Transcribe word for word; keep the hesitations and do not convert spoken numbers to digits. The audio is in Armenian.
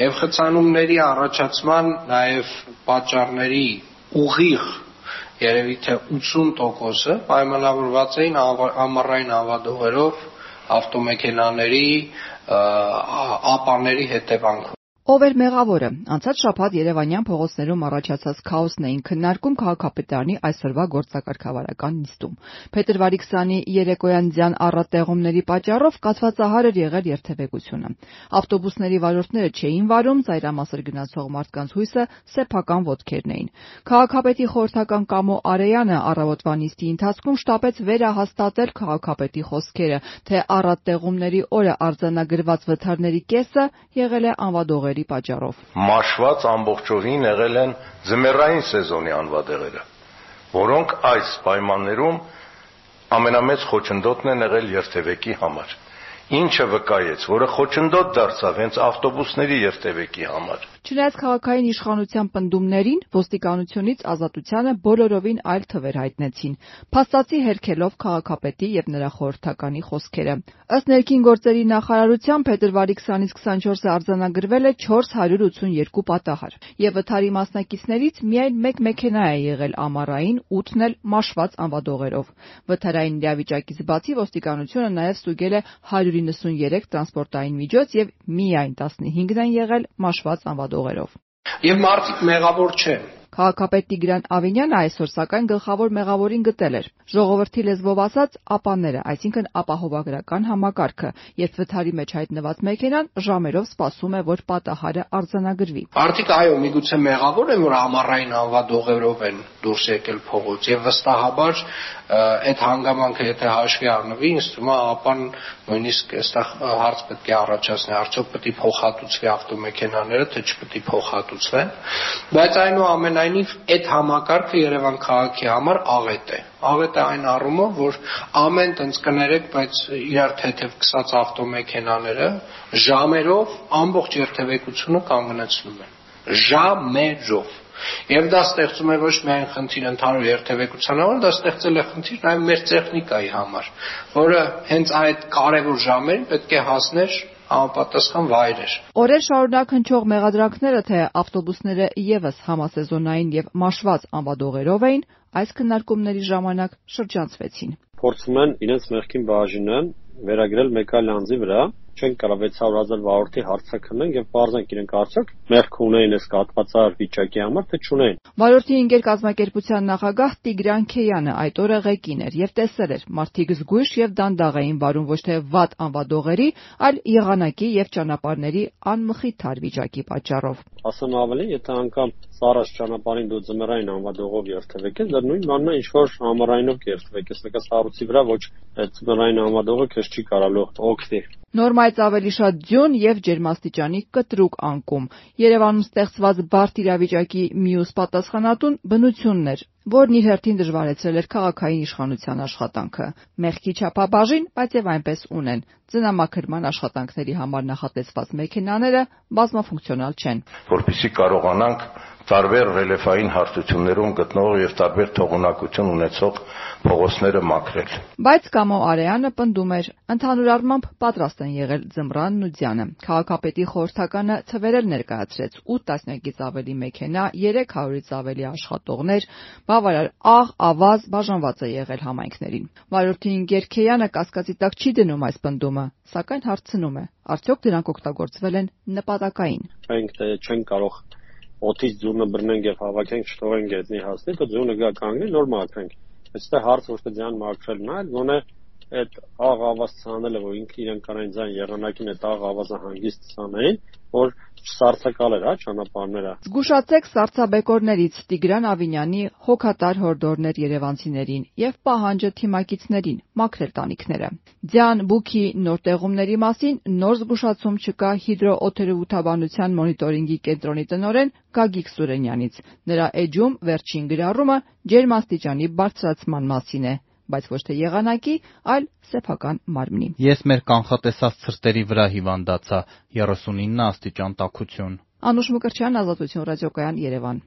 Եվ խցանումների առաջացման նաև պատճառների ուղիղ երևի թե ութսուն տոկոսը պայմանավորված էին ամառային ավադողերով, ավտոմեքենաների, ապաների հետևանքով։ Ով էր մեղավորը։ Անցած շաբաթ Երևանյան փողոցներում առաջացած քաոսն էին քննարկում քաղաքապետարանի այսօրվա գործակարգավարական նիստում։ Փետրվարի քսանի երեկոյան ձյան առատեղումների պատճառով կաթվածահար էր եղել երթևեկությունը։ Ավտոբուսների վարորդները չէին վարում, ծայրամասեր գնացող մարդկանց հույսը սեփական ոտքերն էին։ Քաղաքապետի խորհրդական Կամո Արեյանը առավոտվա նիստի ընթացքում շտապեց վերահաստատել քաղաքապետի խոսքերը, թե առատտեղումների օրը արձանագրված վթարների կեսը եղել է անվադողերի պատճառով։ Մաշված ամբողջովին եղել են ձմեռային սեզոնի անվադեղերը, որոնք այս պայմաններում ամենամեծ խոչընդոտն են եղել երթևեկի համար, ինչը վկայեց, որը խոչընդոտ դարձավ հենց ավտոբուսների երթևեկի համար։ Չնայած քաղաքային իշխանության պնդումներին, ոստիկանությունից Ազատությանը բոլորովին այլ թվեր հայտնեցին, փաստացի հերքելով քաղաքապետի եւ նրա խորհրդականի խոսքերը։ Ըստ ներքին գործերի նախարարության փետրվարի քսանից քսանչորսը արձանագրվել է չորս հարյուր ութսունեքու պատահար, եւ վթարի մասնակիցներից միայն մեկ մեքենա է եղել ամառային, ութն էլ մաշված անվադողերով։ Վթարային իրավիճակից բացի ոստիկանությունը նաեւ ստուգել է հարյուր իննսուներեք տրանսպորտային միջոց եւ միայն տասնհինգն են եղել մաշված անվադողերով։ Եվ մարդիկ մեղավոր չեն։ Քաղաքապետ Տիգրան Ավինյանը այսօր սակայն գլխավոր մեղավորին գտել էր։ Ժողովրդի լեզվով ասած ապաները, այսինքն ապահովագրական համակարգը, երբ վթարի մեջ հայտնված մեքենան ժամերով սպասում է, որ պատահարը արձանագրվի։ Արդիկ այո, միգուցե մեղավոր են, որ ամառային անվադողերով են դուրս եկել փողոց, եւ վստահաբար այդ հանգամանքը եթե հաշվի առնվի, ինձ թվում է ապան նույնիսկ այստեղ հարց պետք է առաջացնի, արդյոք պետք է փոխհատուցվի ավտոմեքենաները, թե չպետք է փոխհատուցվեն, բայց այնուամենայնիվ այդ համակարգը Երևան քաղաքի համար աղետ է։ Աղետ է այն առումով, որ ամեն տենց կներեք, բայց իրար թեթև քսած ավտոմեքենաները ժամերով ամբողջ երթևեկությունը կանգնեցնում են։ Ժամերով։ Եվ դա ստեղծում է ոչ միայն խնդիր ընդհանուր երթևեկության համար, դա ստեղծել է խնդիր նաև մեր տեխնիկայի համար, որը հենց այդ կարևոր ժամերին պետք է հասներ համապատասխան վայրեր։ Օրեր շարունակ հնչող մեղադրանքները, թե ավտոբուսները եւս համասեզոնային եւ մաշված անվադողերով էին, այս քննարկումների ժամանակ շրջանցվեցին։ Փորձում են իրենց մեղքին բաժինը վերագրել մեկ այլ անձի վրա, չեն կարող վեց հարյուր հազար վարորդի հարցակնեն եւ բարձրանք իրենք արդյոք մեղք ունեին այս կաթվածար վիճակի համար, թե չունեին։ Վարորդի ընկեր կազմակերպության նախագահ Տիգրան Քեյանը այդ օրը ղեկին էր եւ տեսել էր մարդիկ զգույշ եւ դանդաղ էին վարում ոչ թե վատ անվադողերի, այլ եղանակի եւ ճանապարհների անմխիթար վիճակի պատճառով։ Ասեմ ավելի, եթե անգամ սառած ճանապարհին դու ձմեռային անվադողով երթևեկես, դա նույն բանն է, ինչ որ ամառայինով երթևեկես, նկաս հարուցի վրա ոչ ձմեռային անվադողը քեզ չի կարալու օգնի։ Նորմայից ավելի շատ ձյուն եւ ջերմաստիճանի կտրուկ անկում։ Երևանում ստեղծված բարդ իրավիճակի մյուս պատասխանատուն բնությունն էր, որն իր հերթին դժվարեցրել էր քաղաքային իշխանության աշխատանքը։ Մեղքի չափաբաժին, բայց եւ այնպես ունեն։ Ծնամաքրման աշխատանքների համար նախատեսված մեքենաները բազմաֆունկցիոնալ չեն։ Որպեսզի կարողանանք տարբեր ռելիեֆային հարթություններում գտնող եւ տարբեր թողունակություն ունեցող փողոցները մաքրել։ Բայց Կամո Արեյանը պնդում էր, ընդհանուր առմամբ պատրաստ են եղել ձմռանն ու ձյանը։ Քաղաքապետի խորհրդականը թվեր ներկայացրեց ութ տասնյակից ավելի մեքենա, երեք հարյուրից ավելի աշխատողներ, բավարար աղ, ավազ բաժանված է եղել համայնքներին։ Վարորդի ընկեր Քեյանը կասկածի տակ չի դնում այս պնդումը, սակայն հարցնում է, արդյոք դրանք օգտագործվել են նպատակային։ Մենք չենք կարող օդից ձյունը բռնենք եւ հավաքենք, չթողենք գետնի հասնի, તો ձյունը գա կանգնի, նոր մաքրենք։ Այստեղ հարցը ոչ թե ձյան մաքրելն է, գոնե այդ աղ ավազ ցանելը, որ ինքը իրեն կանային ձյան եղանակին այդ աղ ավազը հանգիստ ցանային, որ սարսակալ էր, հա, ճանապարհները։ Զգուշացեք սառցաբեկորներից Տիգրան Ավինյանի հոգատար հորդորներ երևանցիներին եւ պահանջը թիմակիցներին մաքրել տանիքները։ Ձյան բուքի նոր տեղումների մասին նոր զգուշացում չկա հիդրոօթերոութաբանության մոնիտորինգի կենտրոնի տնօրեն Գագիկ Սուրենյանից։ Նրա էջում վերջին գրառումը ջերմաստիճանի բարձրացման մասին է, բայց ոչ թե եղանակի, այլ սեփական մարմնի։ Ես մեր կանխատեսած ցրտերի վրա հիվանդացա, երեսունինը աստիճան տաքություն։ Անուշ Մկրտչյան, Ազատություն ռադիոկայան, Երևան։